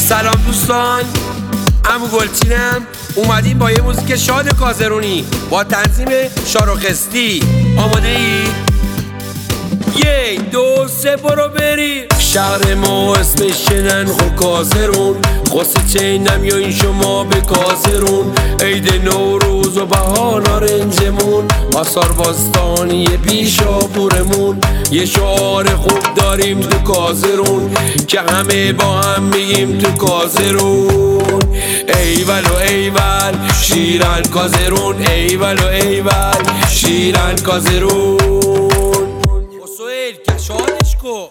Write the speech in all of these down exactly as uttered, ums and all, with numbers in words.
سلام دوستان، عمو گلچینم. اومدیم با یه موزیک شاد کازرونی با تنظیم شاروخستی. آماده ای؟ یه دو سه برو بری. شهر ما اسمش شنن خو کازرون، خواسته چینم یا این شما به کازرون. عید نوروز و بهار نارنجمون، آثار باستانی پیشاپورمون. یه شعار خوب داریم تو کازرون که همه با هم میگیم تو کازرون. ایول و ایول شیرن کازرون، ایول و ایول شیرن کازرون. خسویل کشانش کو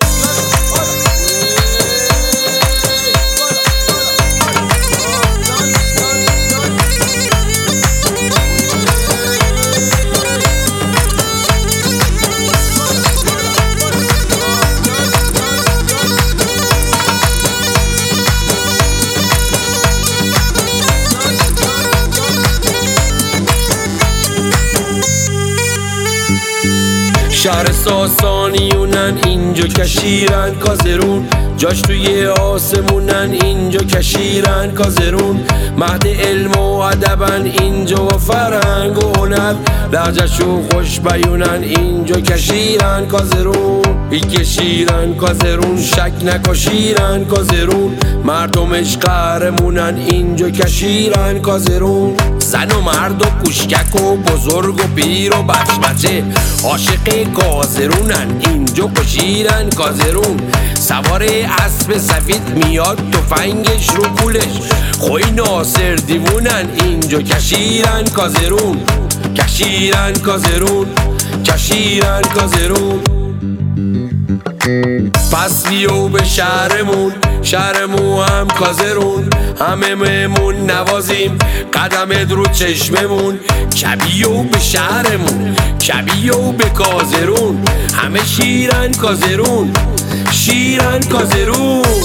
شهر ساسانیونن اینجا کشیرن کازرون، جاش توی آسمونن اینجا کشیرن کازرون. مهد علم و ادبن اینجا و فرهنگ و هنر، لهجه‌شو خوش بیونن اینجا کشیرن کازرون. ای کشیرن کازرون شک نکن شیرن کازرون، مردمش قهرمونن اینجا کشیرن کازرون. زن و مرد و کوچک و بزرگ و پیر و بچه بچه عاشق کازرونن اینجا کشیرن کازرون. سوار اسب سفید میاد تفنگش رو کولش، خوی ناصر دیوونن اینجا کشیرن کازرون. کشیرن کازرون، کشیرن کازرون. پس بیو به شهرمون، شهرمون هم کازرون. همه مهمون نوازیم قدمت رو چشممون. کبیو به شهرمون، کبیو به کازرون. همه شیرن کازرون، شیرن کازرون.